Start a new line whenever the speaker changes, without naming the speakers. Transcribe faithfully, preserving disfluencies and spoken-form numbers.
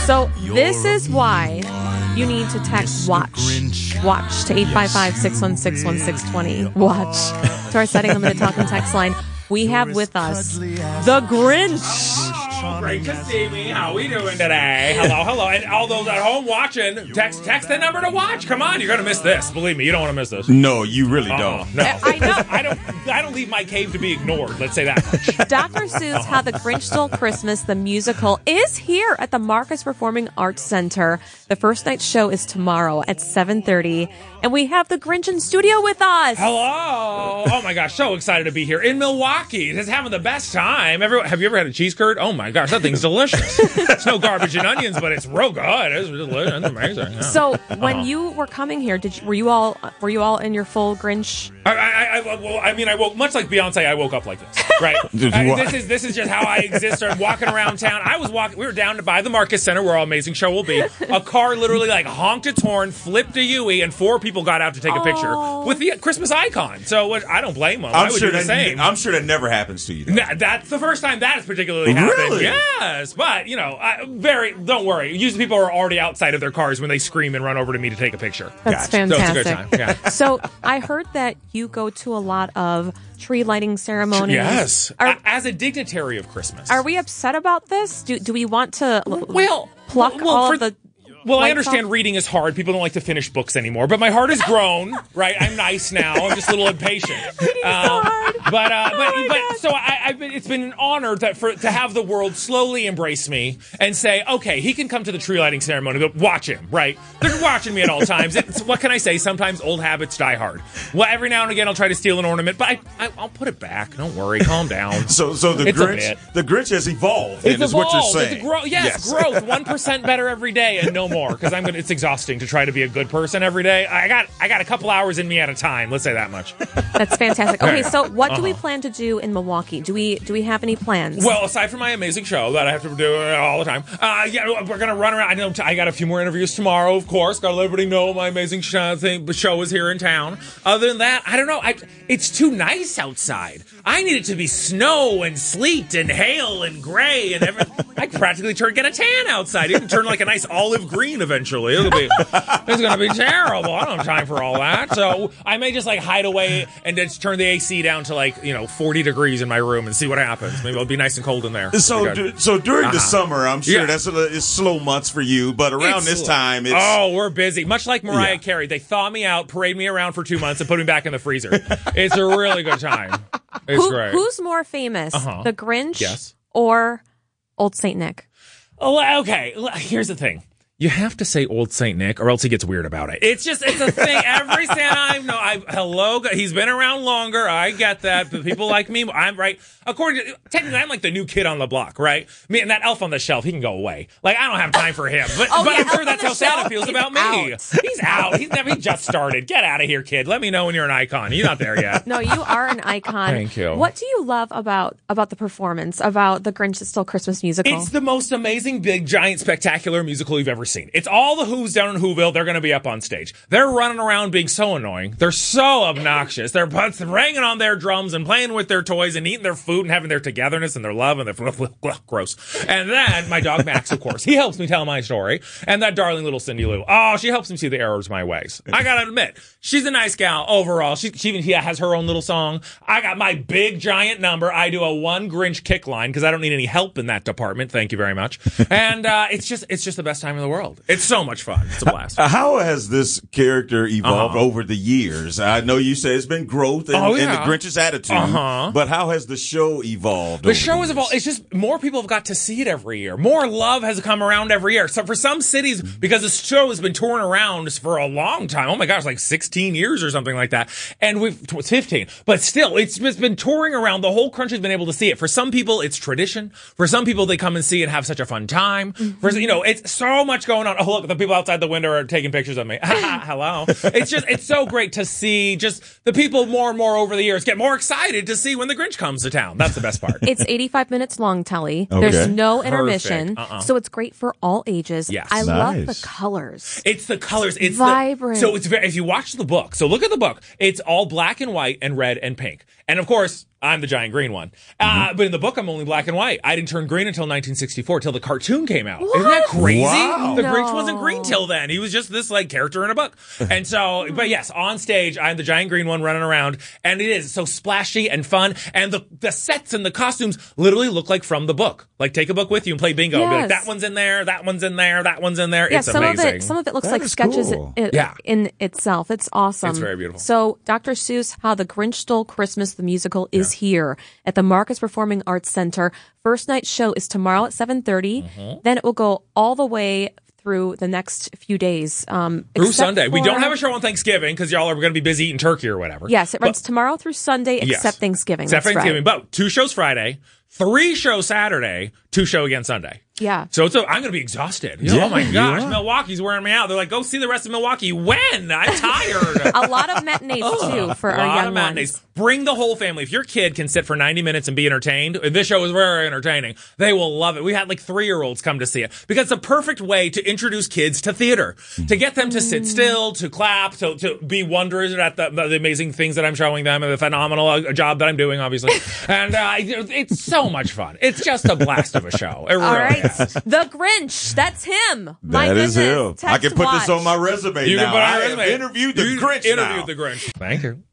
So this is why you need to text WATCH. WATCH to eight five five, six one six, one six two zero. WATCH to our Setting Limited Talk and Text line. We have with us the Grinch.
Oh, great to see me. How we doing today? Hello, hello. And all those at home watching, text text the number to watch. Come on, you're going to miss this. Believe me, you don't want to miss this.
No, you really
Uh-uh.
don't.
No.
I know.
I don't I don't leave my cave to be ignored. Let's say that much.
Doctor Seuss How the Grinch Stole Christmas, the musical, is here at the Marcus Performing Arts Center. The first night show is tomorrow at seven thirty, and we have the Grinch in studio with us.
Hello. Oh, my gosh. So excited to be here in Milwaukee. Just having the best time. Everyone, have you ever had a cheese curd? Oh, my gosh. That thing's delicious. It's no garbage and onions, but it's real good. It's delicious. It's amazing. Yeah.
So when you were coming here, did you, were you all were you all in your full Grinch?
I, I, I, well, I mean, I woke much like Beyonce. I woke up like this, right? I, this is this is just how I exist. I'm walking around town. I was walking. We were down by the Marcus Center, where our amazing show will be. A car literally like honked its horn, flipped a U-E, and four people got out to take a picture
Oh.
with the Christmas icon. So what, I don't blame them.
I'm
I would
sure
do the
that
same.
I'm sure that never happens to you. though.
Nah, that's the first time that has particularly happened.
Really?
Yes, but you know, I, very. Don't worry. Usually, people are already outside of their cars when they scream and run over to me to take a picture.
That's
Gotcha. So it's a good
fantastic.
time. Yeah.
So I heard that you go to a lot of tree lighting ceremonies.
Yes.
Are,
A- As a dignitary of Christmas.
are we upset about this? Do do we want to
Well,
pluck
well,
all
for-
of the?
Well, I
lights
understand
off?
reading is hard. People don't like to finish books anymore. But my heart has grown, right? I'm nice now. I'm just a little impatient. Um, but uh, but
Oh my
but
God.
so I, I've been, it's been an honor that for to have the world slowly embrace me and say, okay, he can come to the tree lighting ceremony, but watch him, right? They're watching me at all times. It's, what can I say? Sometimes old habits die hard. Well, every now and again, I'll try to steal an ornament, but I, I I'll put it back. Don't worry, calm down.
So, so the
It's a
Grinch,
bit.
the Grinch has evolved.
It's
then, is what you're
evolved.
saying.
It's a gro- yes, growth. One percent better every day, and no more. Because I'm gonna. It's exhausting to try to be a good person every day. I got. I got a couple hours in me at a time. Let's say that much.
That's fantastic. Okay,
Yeah.
so what do we
Uh-huh.
plan to do in Milwaukee? Do we do we have any plans?
Well, aside from my amazing show that I have to do all the time, uh, yeah, we're gonna run around. I know. I got a few more interviews tomorrow, of course. Got to let everybody know my amazing show thing. The show is here in town. Other than that, I don't know. I, it's too nice outside. I need it to be snow and sleet and hail and gray and everything. I practically turn get a tan outside. It can turn like a nice olive green eventually. It'll be. It's gonna be terrible. I don't have time for all that. So I may just like hide away and just turn the A C down to like you know forty degrees in my room and see what happens. Maybe it'll be nice and cold in there.
So,
It'll be good.
du- so during the
Uh-huh.
summer, I'm sure
Yeah.
that's a, it's slow months for you. But around
It's
this
slow.
time, it's
oh, we're busy. Much like Mariah
Yeah.
Carey, they thaw me out, parade me around for two months, and put me back in the freezer. It's a really good time. It's
Who,
great.
who's more famous,
Uh-huh.
the Grinch
Yes.
or Old Saint Nick?
Oh, okay, l- here's the thing. You have to say Old Saint Nick, or else he gets weird about it. It's just, it's a thing. Every time, no, I, hello, he's been around longer. I get that, but people like me, I'm right. According to, technically, I'm like the new kid on the block, right? Me and that elf on the shelf, he can go away. Like, I don't have time for him. But,
Oh,
but
yeah,
I'm
Elf
sure
on
that's
the
how Santa
Shelf,
feels
he's
about me.
out.
He's out. He's never, he just started. Get out of here, kid. Let me know when you're an icon. You're not there yet.
No, you are an icon.
Thank you.
What do you love about about the performance, about the Grinch That Stole Christmas musical?
It's the most amazing, big, giant, spectacular musical you've ever seen. It's all the Who's down in Whoville. They're going to be up on stage. They're running around being so annoying. They're so obnoxious. They're banging on their drums and playing with their toys and eating their food and having their togetherness and their love and their gross. And then my dog Max, of course, he helps me tell my story. And that darling little Cindy Lou. Oh, she helps me see the errors of my ways. I got to admit, she's a nice gal overall. She, she even he has her own little song. I got my big, giant number. I do a one Grinch kick line because I don't need any help in that department. Thank you very much. And uh, it's just it's just the best time in the world. It's so much fun. It's a blast.
Uh, How has this character evolved
Uh-huh.
over the years? I know you say it's been growth in,
Oh,
in the
yeah.
Grinch's attitude,
Uh-huh.
but how has the show evolved?
The
over
show is
years?
evolved. It's just more people have got to see it every year. More love has come around every year. So for some cities, because the show has been touring around for a long time, oh my gosh, like sixteen years or something like that. And we've, it's fifteen, but still, it's just been touring around. The whole country's been able to see it. For some people, it's tradition. For some people, they come and see it and have such a fun time. For, you know, it's so much going on. Oh, look, the people outside the window are taking pictures of me. Hello. It's just, it's so great to see just the people more and more over the years get more excited to see when the Grinch comes to town. That's the best part.
It's eighty-five minutes long, Telly.
Okay.
There's no intermission,
Perfect. Uh-uh.
so it's great for all ages.
Yes.
I love
Nice.
the colors.
It's the colors. It's
Vibrant.
The, so it's very, if you watch the book, so look at the book. It's all black and white and red and pink. And of course, I'm the giant green one. Uh, but in the book, I'm only black and white. I didn't turn green until nineteen sixty-four, till the cartoon came out.
What?
Isn't that crazy?
Wow.
The
No.
Grinch wasn't green till then. He was just this like character in a book. And so, but yes, on stage, I'm the giant green one running around, and it is so splashy and fun. And the the sets and the costumes literally look like from the book. Like take a book with you and play bingo. And be like,
Yes.
that one's in there, that one's in there, that one's in there.
Yeah,
It's
some
amazing.
of it, some of it looks
That
like
is
sketches
cool.
i-
Yeah.
in itself. It's awesome.
It's very beautiful.
So, Doctor Seuss, How the Grinch Stole Christmas, the musical, is here at the Marcus Performing Arts Center. First night show is tomorrow at seven thirty.
Mm-hmm.
Then it will go all the way through the next few days. Um,
Through
except
Sunday. We
for-
don't have a show on Thanksgiving because y'all are going to be busy eating turkey or whatever.
Yes, it
But-
runs tomorrow through Sunday,
Yes.
except Thanksgiving.
Except
That's
Thanksgiving.
right.
But two shows Friday, three shows Saturday, two show again Sunday.
Yeah.
So it's a, I'm going to be exhausted.
Yeah,
oh my
you
gosh,
are.
Milwaukee's wearing me out. They're like, go see the rest of Milwaukee. When? I'm tired.
A lot of matinees, too, for
a
our
lot
young
of matinees.
ones.
Bring the whole family. If your kid can sit for ninety minutes and be entertained, and this show is very entertaining, they will love it. We had like three-year-olds come to see it because it's a perfect way to introduce kids to theater, to get them to sit still, to clap, to, to be wonders at the, the amazing things that I'm showing them and the phenomenal uh, job that I'm doing, obviously. and uh, it's so much fun. It's just a blast of a show. It really
All right.
is.
The Grinch. That's him. My
That is
goodness.
him. I
Text
can put this
watch.
on my resume
You
now.
can put on
I
your
have
resume.
interviewed the
You
Grinch
interviewed
now.
the Grinch. Thank you.